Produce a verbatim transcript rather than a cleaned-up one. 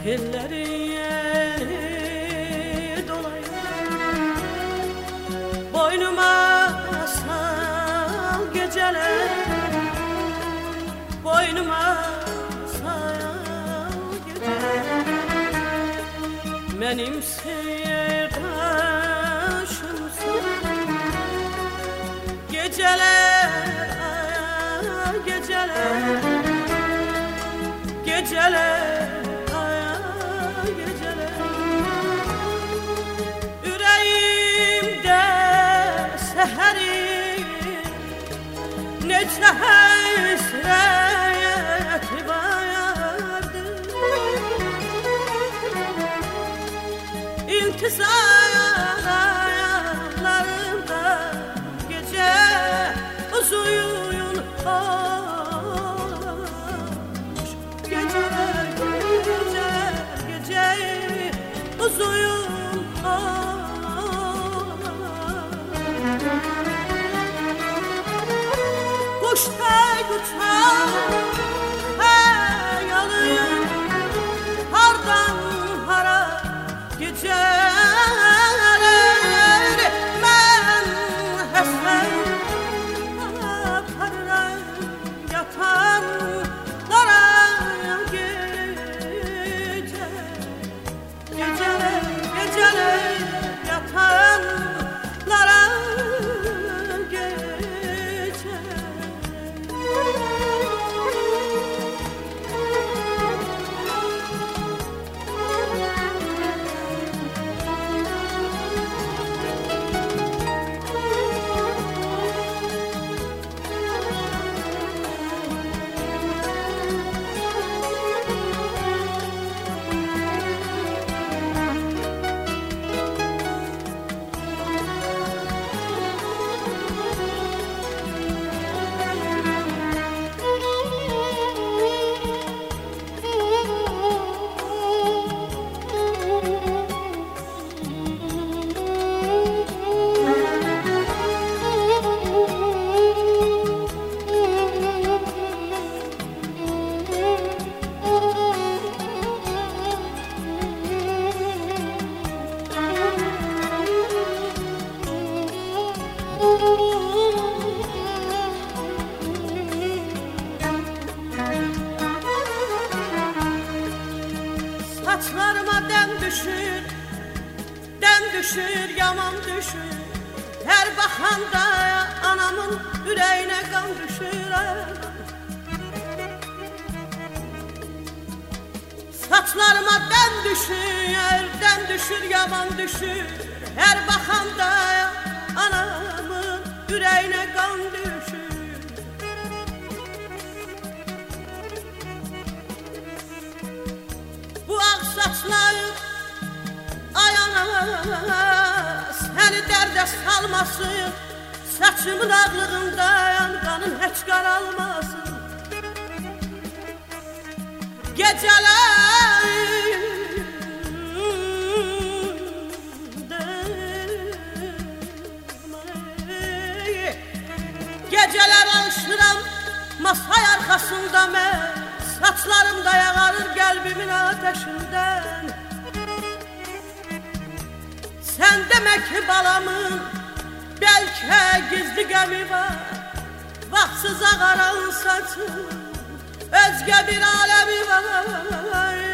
Pilleri yeni dolayım, boynuma sal geceler, boynuma sal geceler. Benim seyirdaşımsın geceler, geceler, geceler, geceler. Yüreğimde seheri necə həsrət vardı, İntizarlarımda gece uzuyun olmuş. Geceler, geceler, gece uzuyun olmuş. Kuşlar uçar hayalıyım, hardan hara geceler. Ben heslen aparıram yatanlara gece. Geceler, geceler yatanlara gece. Saçlarıma dem düşür, dem düşür, yaman düşür. Her bakanda anamın yüreğine kan düşür. Saçlarıma dem düşür, dem düşür, yaman düşür. Her bakanda anamın yüreğine kan düşür. Bu ağ saçlar ayana seni dərdə salmasın. Saçımın ağlığından qanın heç qaralmasın. Gecelerinde geceler alışıram masay arkasında mən. Saçlarım da yağarır kalbimin ateşinden. Sen demek ki balamın belki gizli gemi var. Vaxtsız ağaran saçın özge bir alemi var.